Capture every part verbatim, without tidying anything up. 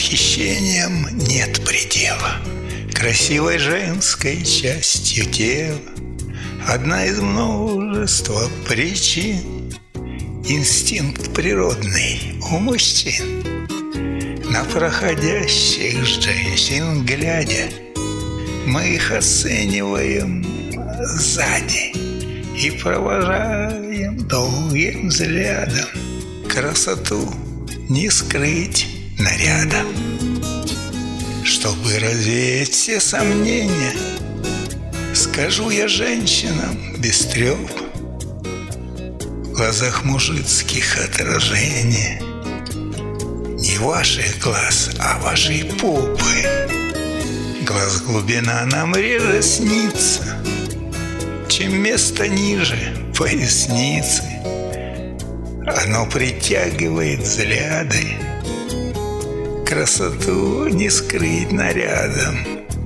Восхищением нет предела красивой женской частью тела. Одна из множества причин, инстинкт природный у мужчин. На проходящих женщин глядя, мы их оцениваем сзади и провожаем долгим взглядом. Красоту не скрыть нарядом. Чтобы развеять все сомнения, скажу я женщинам без трёп: в глазах мужицких отражение не ваших глаз, а вашей попы. Глаз глубина нам реже снится, чем место ниже поясницы. Оно притягивает взгляды, красоту не скрыть нарядом.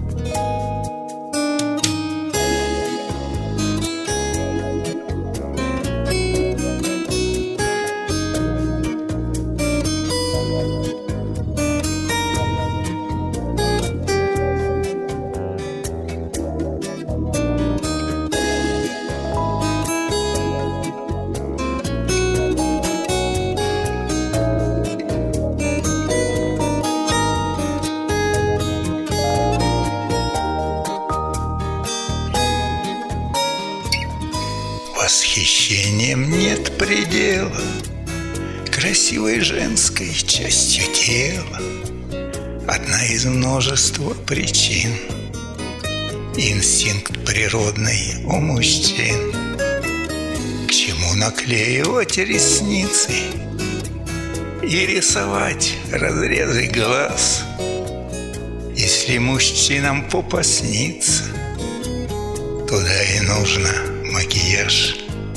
Восхищением нет предела красивой женской частью тела. Одна из множества причин, инстинкт природный у мужчин. К чему наклеивать ресницы и рисовать разрезы глаз, если мужчинам попа снится, туда и нужно макияж.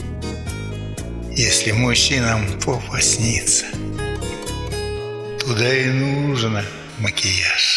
Если мужчинам попа снится, туда и нужно макияж.